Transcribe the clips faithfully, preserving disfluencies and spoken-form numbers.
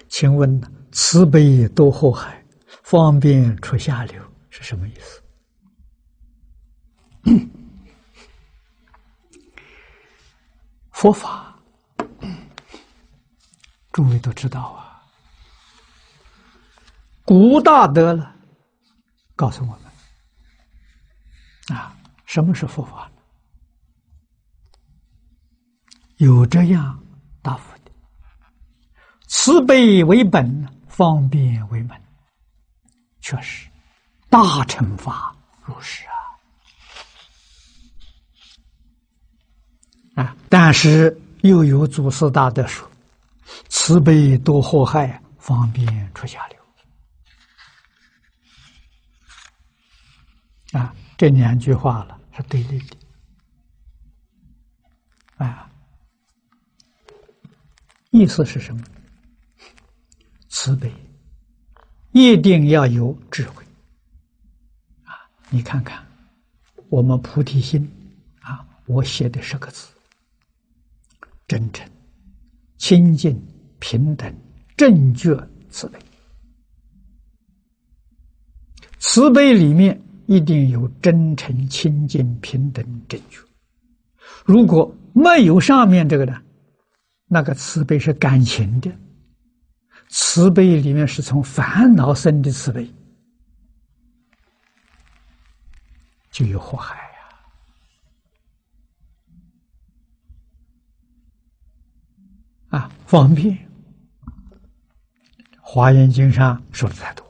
请问慈悲多祸害，方便出下流是什么意思？佛法，诸位都知道啊。古大德了，告诉我们啊，什么是佛法呢？有这样答复的：慈悲为本，方便为门。确实，大乘法如是啊。啊，但是又有祖师大德说：慈悲多祸害，方便出下流。啊，这两句话了是对立的。啊，意思是什么？慈悲一定要有智慧。啊，你看看我们菩提心啊，我写的十个字：真诚、清净、平等、正觉、慈悲。慈悲里面一定有真诚、清净、平等、正觉。如果没有上面这个呢，那个慈悲是感情的，慈悲里面是从烦恼生的慈悲，就有祸害呀。啊，方便，华严经上说的太多。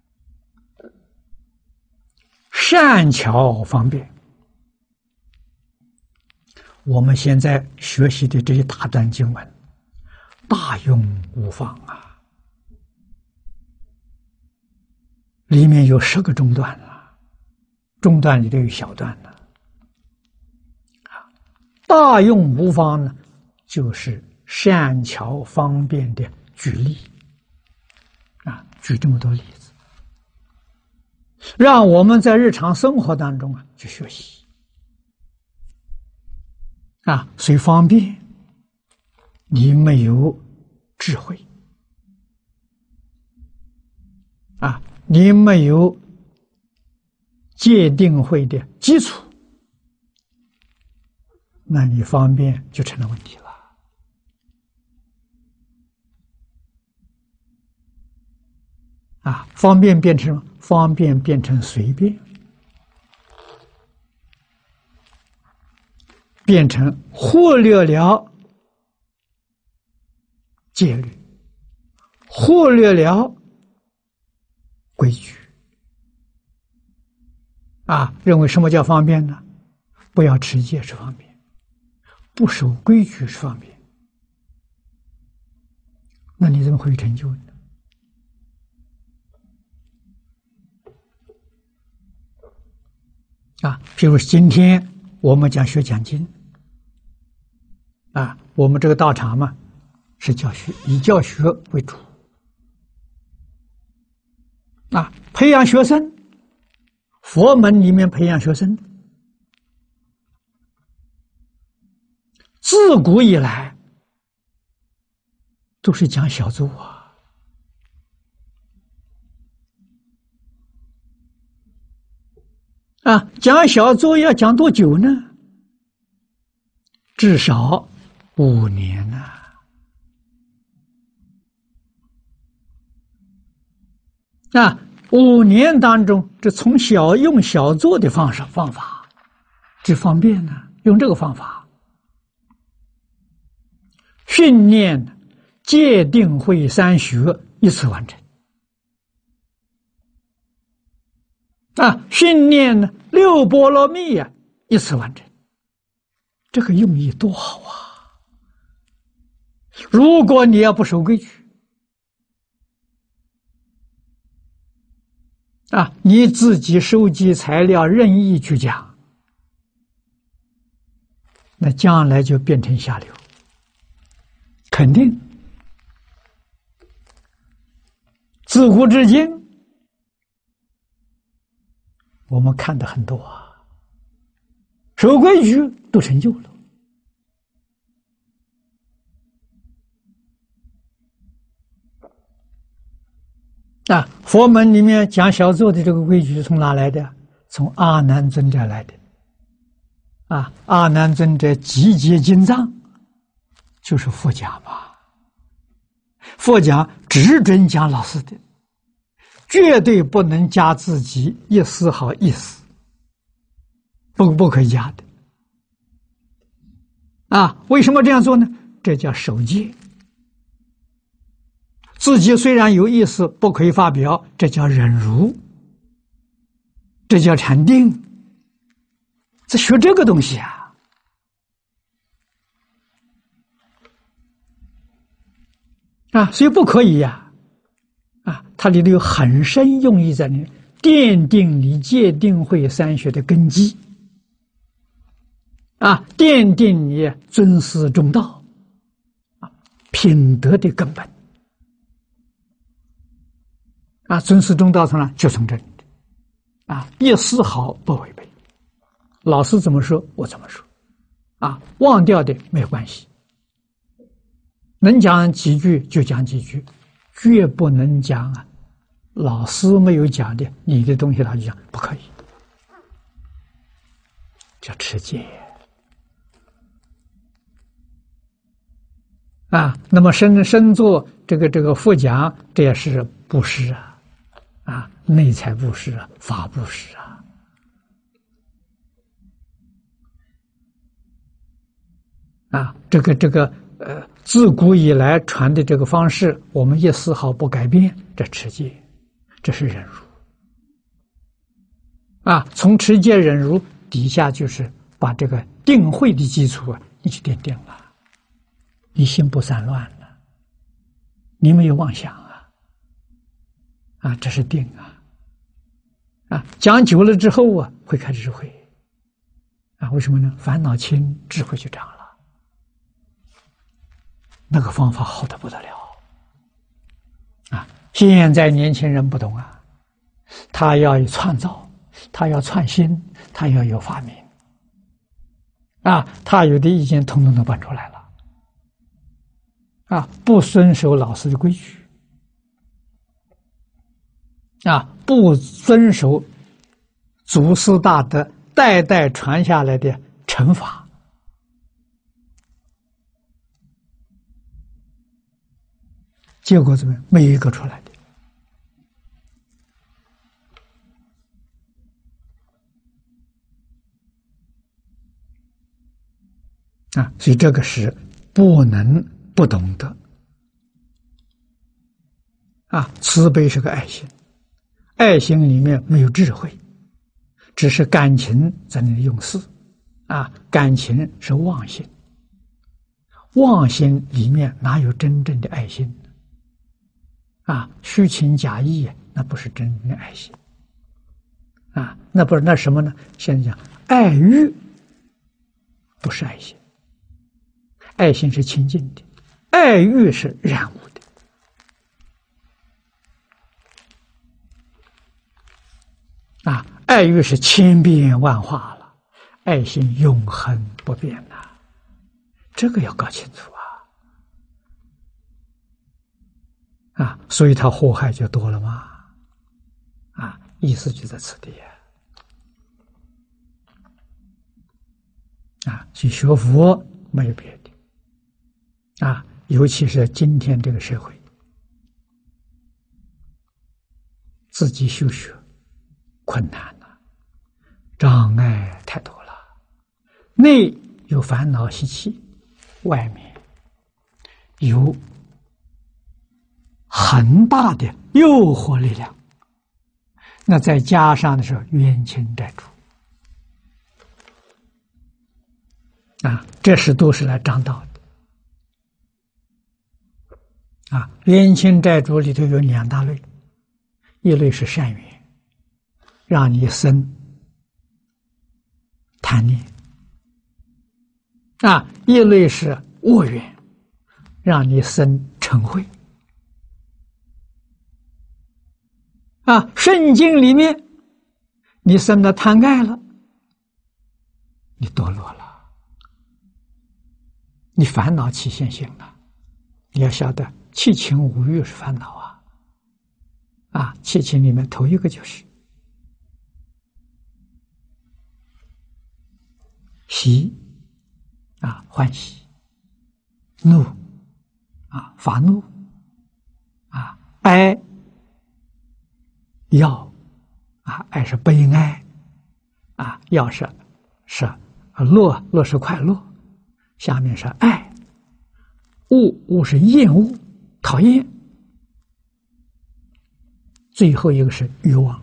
善巧方便，我们现在学习的这些大段经文，大用无方啊，里面有十个中段啊，中段里头有小段呢。啊，大用无方呢，就是善巧方便的举例啊，举这么多例子，让我们在日常生活当中啊去学习啊。虽方便，你没有智慧啊，你没有戒定慧的基础，那你方便就成了问题了。啊，方便变成方便变成随便，变成忽略了戒律，忽略了规矩。啊，认为什么叫方便呢？不要持戒是方便，不守规矩是方便。那你怎么会有成就呢？啊，譬如今天我们讲学讲经，啊，我们这个道场嘛，是教学，以教学为主，啊，培养学生，佛门里面培养学生，自古以来都是讲小咒啊。啊，讲小咒要讲多久呢？至少五年呐、啊！啊，五年当中，这从小用小咒的方式方法，这方便呢、啊，用这个方法训练戒定慧三学一次完成。啊，训练呢六波罗蜜呀、啊，一次完成，这个用意多好啊！如果你要不守规矩，啊，你自己收集材料任意去讲，那将来就变成下流，肯定。自古至今，我们看的很多啊，守规矩都成就了。 啊，佛门里面讲小坐的这个规矩从哪来的？从阿难尊者来的。啊，阿难尊者集结经藏，就是佛讲嘛。佛讲只准讲老师的，绝对不能加自己一丝毫意思，不不可以加的。啊，为什么这样做呢？这叫守戒。自己虽然有意思不可以发表，这叫忍辱，这叫禅定。在学这个东西啊，啊，所以不可以呀、啊，啊，它里头有很深用意在里面，奠定你戒定慧三学的根基，啊，奠定你尊师重道，啊，品德的根本。啊，尊师重道从哪？就从这里，啊，一丝毫不违背。老师怎么说，我怎么说，啊，忘掉的没有关系，能讲几句就讲几句，绝不能讲啊，老师没有讲的，你的东西他就讲，不可以，叫持戒。啊，那么身身做这个这个佛讲，这也是布施啊。啊，内财布施啊，法布施啊，啊，这个这个呃，自古以来传的这个方式，我们一丝毫不改变，这持戒，这是忍辱。啊，从持戒忍辱底下，就是把这个定慧的基础啊，你去奠定了，你心不散乱了，你没有妄想啊。啊，这是定啊！啊，讲久了之后啊，会开智慧。啊，为什么呢？烦恼轻，智慧就长了。那个方法好得不得了。啊，现在年轻人不懂啊，他要有创造，他要创新，他要有发明。啊，他有的意见统统都搬出来了。啊，不遵守老师的规矩。啊，不遵守祖师大德代代传下来的惩罚，结果怎么样？没有一个出来的啊！所以这个是不能不懂得啊！慈悲是个爱心。爱心里面没有智慧，只是感情在那里用事，啊，感情是妄心，妄心里面哪有真正的爱心？啊，虚情假意，那不是真正的爱心，啊，那不是那什么呢？现在讲爱欲，不是爱心，爱心是清净的，爱欲是染污的。啊，爱欲是千变万化了，爱心永恒不变呐，这个要搞清楚啊！啊，所以他祸害就多了嘛，啊，意思就在此地啊，去学佛没有别的，啊，尤其是今天这个社会，自己修学。困难了，障碍太多了，内有烦恼习气，外面有很大的诱惑力量，那再加上的是冤亲债主啊，这是都是来障道的啊。冤亲债主里头有两大类，一类是善缘，让你生贪念啊，一类是恶缘，让你生嗔恚啊。圣经里面，你生了贪爱了，你堕落了，你烦恼起现行了。你要晓得，七情五欲是烦恼啊啊，七情里面头一个就是喜啊，欢喜；怒啊，发怒；啊，哀要啊，哀是悲哀啊，要是是乐，乐是快乐，下面是爱，恶恶是厌恶，讨厌，最后一个是欲望，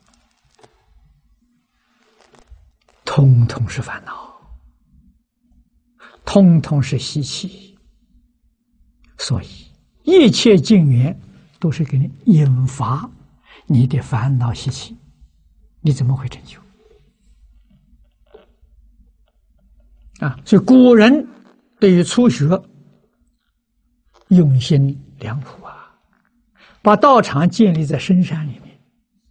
通通是烦恼，通通是习气，所以一切境缘都是给你引发你的烦恼习气，你怎么会成就？啊，所以古人对于初学用心良苦啊，把道场建立在深山里面，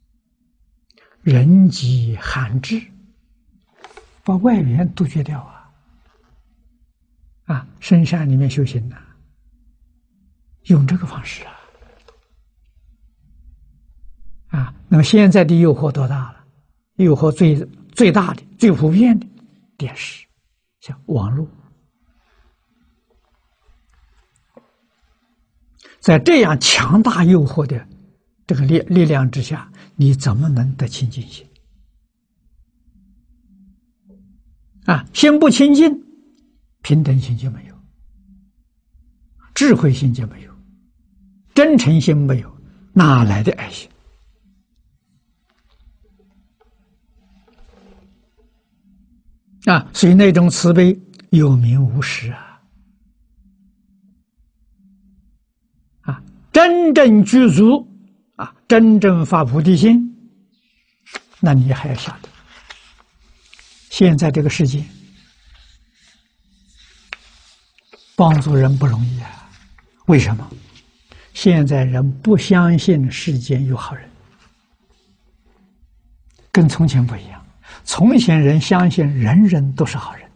人迹罕至，把外缘杜绝掉啊！啊，深山里面修行呐、啊，用这个方式啊！啊，那么现在的诱惑多大了？诱惑最最大的、最普遍的电视，像网络。在这样强大诱惑的这个力力量之下，你怎么能得清净心？啊，心不清净，平等心就没有，智慧心就没有，真诚心没有，哪来的爱心？啊，所以那种慈悲有名无实啊！啊，真正具足啊，真正发菩提心，那你还要晓得，现在这个世界帮助人不容易啊！为什么？现在人不相信世间有好人，跟从前不一样。从前人相信人人都是好人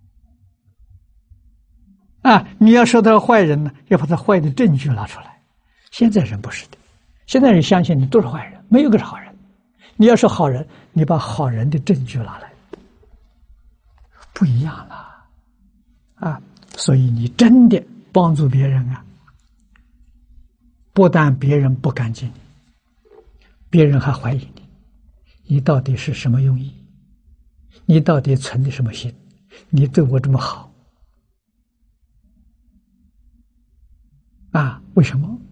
啊，你要说他坏人呢，要把他坏的证据拿出来。现在人不是的，现在人相信你都是坏人，没有个是好人。你要是好人，你把好人的证据拿来，不一样了啊！所以你真的帮助别人啊，不但别人不感激你，别人还怀疑你，你到底是什么用意？你到底存的什么心？你对我这么好啊？为什么？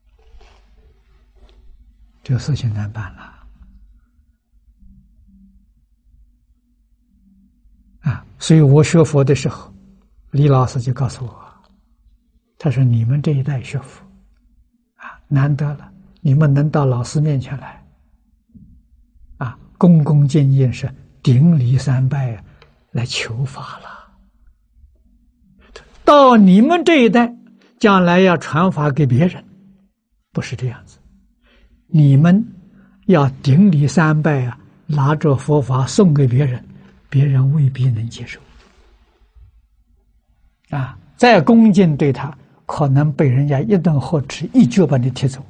这个事情难办了啊！所以我学佛的时候，李老师就告诉我，他说：“你们这一代学佛啊，难得了，你们能到老师面前来啊，恭恭敬敬是顶礼三拜来求法了。到你们这一代，将来要传法给别人，不是这样子。你们要顶礼三拜啊，拿着佛法送给别人，别人未必能接受啊。再恭敬对他，可能被人家一顿呵斥，一脚把你踢走。”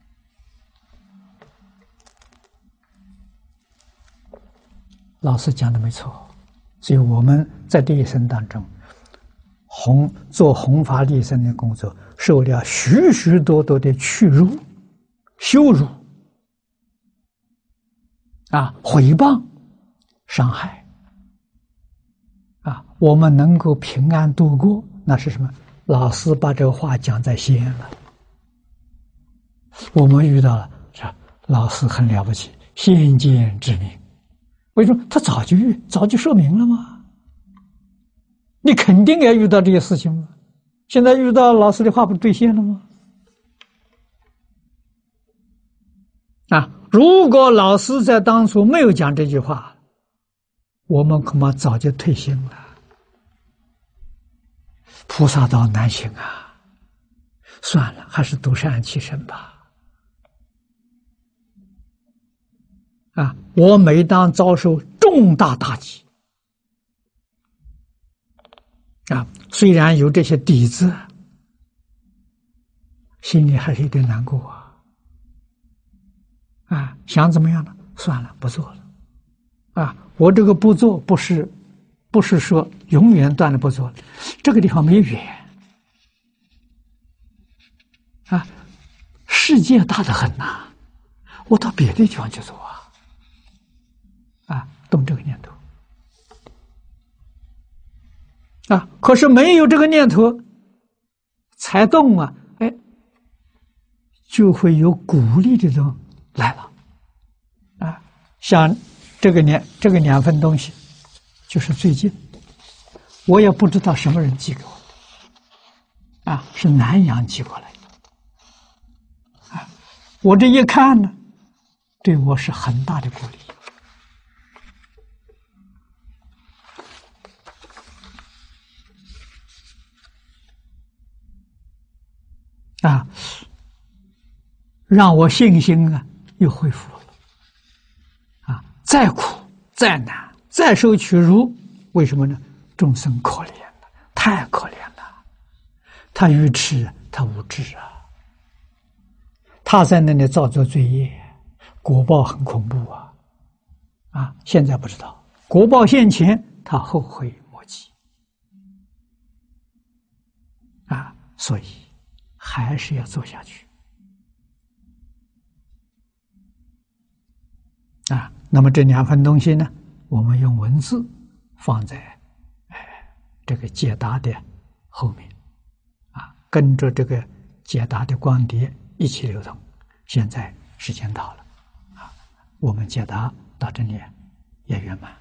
老师讲的没错，所以我们在这一生当中，弘做弘法利生的工作，受了许许多多的屈辱、羞辱啊、毁谤、伤害啊，我们能够平安度过，那是什么？老师把这个话讲在先了，我们遇到了，是吧？老师很了不起，先见之明。为什么？他早就预早就说明了吗？你肯定要遇到这些事情吗？现在遇到老师的话不兑现了吗？啊，如果老师在当初没有讲这句话，我们恐怕早就退心了。菩萨道难行啊，算了，还是独善其身吧。啊！我每当遭受重大打击，啊，虽然有这些底子，心里还是有点难过啊。 啊，想怎么样呢？算了，不做了。啊，我这个不做不是，不是说永远断了不做了，这个地方没缘。啊，世界大得很呐，我到别的地方去做啊。啊，动这个念头。啊，可是没有这个念头，才动啊，哎，就会有鼓励的人来了。啊，像这个两这个两份东西，就是最近，我也不知道什么人寄给我的，啊，是南洋寄过来的，啊，我这一看呢，对我是很大的鼓励。啊，让我信心啊又恢复了。啊，再苦再难再受屈辱，为什么呢？众生可怜了，太可怜了，他愚痴，他无知啊，他在那里造作罪业，果报很恐怖啊！啊，现在不知道，果报现前，他后悔莫及啊，所以。还是要做下去啊！那么这两份东西呢，我们用文字放在哎这个解答的后面啊，跟着这个解答的光碟一起流通。现在时间到了啊，我们解答到这里也圆满。